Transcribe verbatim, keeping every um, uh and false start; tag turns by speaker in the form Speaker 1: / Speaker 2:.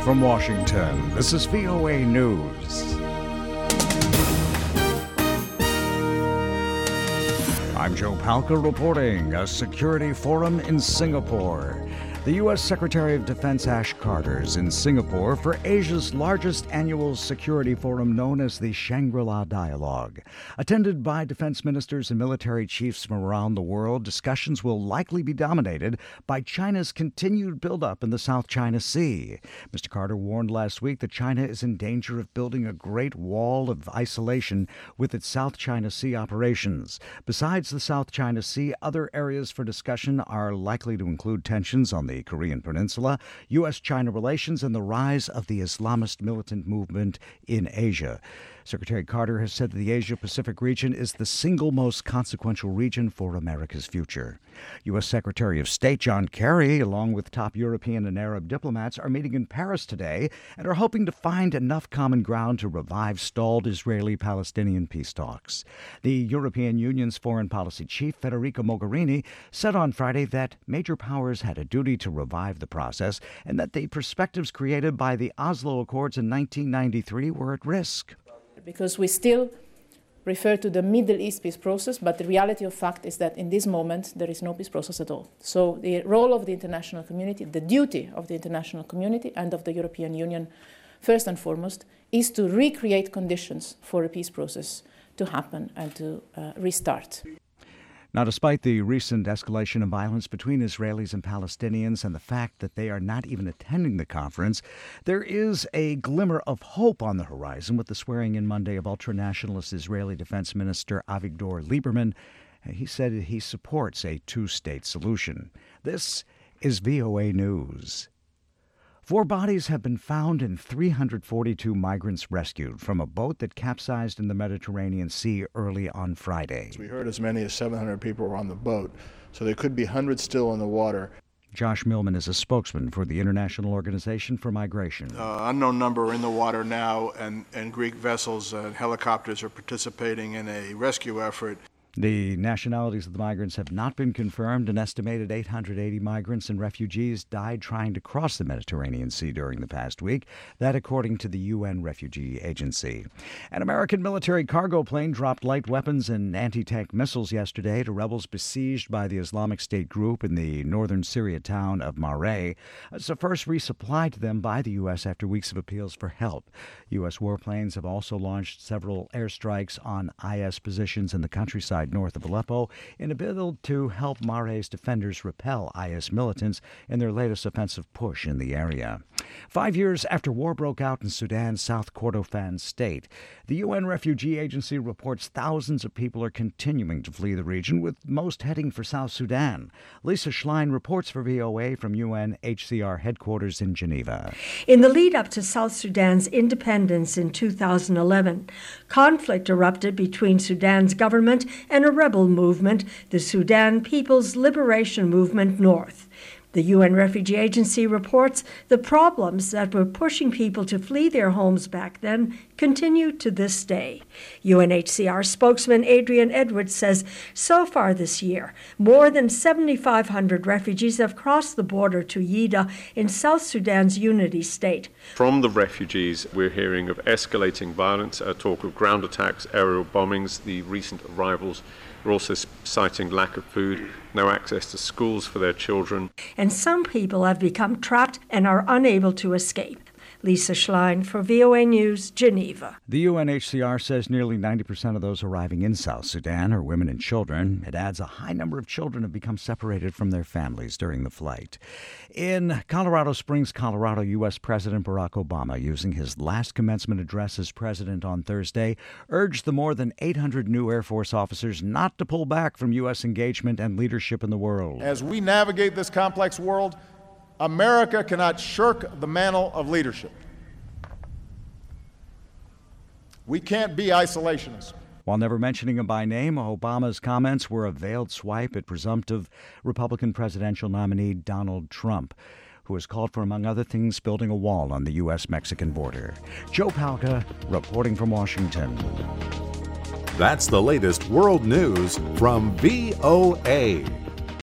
Speaker 1: From Washington, this is V O A News. I'm Joe Palca reporting a security forum in Singapore. The U S Secretary of Defense Ash Carter is in Singapore for Asia's largest annual security forum known as the Shangri-La Dialogue. Attended by defense ministers and military chiefs from around the world, discussions will likely be dominated by China's continued buildup in the South China Sea. Mister Carter warned last week that China is in danger of building a great wall of isolation with its South China Sea operations. Besides the South China Sea, other areas for discussion are likely to include tensions on the the Korean Peninsula, U S China relations, and the rise of the Islamist militant movement in Asia. Secretary Carter has said that the Asia-Pacific region is the single most consequential region for America's future. U S Secretary of State John Kerry, along with top European and Arab diplomats, are meeting in Paris today and are hoping to find enough common ground to revive stalled Israeli-Palestinian peace talks. The European Union's foreign policy chief, Federica Mogherini, said on Friday that major powers had a duty to revive the process and that the perspectives created by the Oslo Accords in nineteen ninety-three were at risk.
Speaker 2: Because we still refer to the Middle East peace process, but the reality of fact is that in this moment there is no peace process at all. So the role of the international community, the duty of the international community and of the European Union, first and foremost, is to recreate conditions for a peace process to happen and to uh, restart.
Speaker 1: Now, despite the recent escalation of violence between Israelis and Palestinians and the fact that they are not even attending the conference, there is a glimmer of hope on the horizon with the swearing-in Monday of ultra-nationalist Israeli Defense Minister Avigdor Lieberman. He said he supports a two-state solution. This is V O A News. Four bodies have been found and three hundred forty-two migrants rescued from a boat that capsized in the Mediterranean Sea early on Friday.
Speaker 3: We heard as many as seven hundred people were on the boat, so there could be hundreds still in the water.
Speaker 1: Josh Millman is a spokesman for the International Organization for Migration.
Speaker 3: Uh, unknown number are in the water now, and, and Greek vessels and helicopters are participating in a rescue effort.
Speaker 1: The nationalities of the migrants have not been confirmed. An estimated eight hundred eighty migrants and refugees died trying to cross the Mediterranean Sea during the past week. That according to the U N Refugee Agency. An American military cargo plane dropped light weapons and anti-tank missiles yesterday to rebels besieged by the Islamic State group in the northern Syria town of Mareh. It's the first resupply to them by the U S after weeks of appeals for help. U S warplanes have also launched several airstrikes on I S positions in the countryside north of Aleppo in a bid to help Mareh's defenders repel I S militants in their latest offensive push in the area. Five years after war broke out in Sudan's South Kordofan state, the U N Refugee Agency reports thousands of people are continuing to flee the region, with most heading for South Sudan. Lisa Schlein reports for V O A from U N H C R headquarters in Geneva.
Speaker 4: In the lead up to South Sudan's independence in two thousand eleven, conflict erupted between Sudan's government and a rebel movement, the Sudan People's Liberation Movement North. The U N Refugee Agency reports the problems that were pushing people to flee their homes back then continue to this day. U N H C R spokesman Adrian Edwards says so far this year, more than seven thousand five hundred refugees have crossed the border to Yida in South Sudan's Unity State.
Speaker 5: From the refugees, we're hearing of escalating violence, uh, talk of ground attacks, aerial bombings, the recent arrivals. We're also citing lack of food, no access to schools for their children.
Speaker 4: And some people have become trapped and are unable to escape. Lisa Schlein for V O A News, Geneva.
Speaker 1: The U N H C R says nearly ninety percent of those arriving in South Sudan are women and children. It adds a high number of children have become separated from their families during the flight. In Colorado Springs, Colorado, U S President Barack Obama, using his last commencement address as president on Thursday, urged the more than eight hundred new Air Force officers not to pull back from U S engagement and leadership in the world.
Speaker 6: As we navigate this complex world, America cannot shirk the mantle of leadership. We can't be isolationists.
Speaker 1: While never mentioning him by name, Obama's comments were a veiled swipe at presumptive Republican presidential nominee Donald Trump, who has called for, among other things, building a wall on the U S Mexican border. Joe Palca, reporting from Washington.
Speaker 7: That's the latest world news from V O A.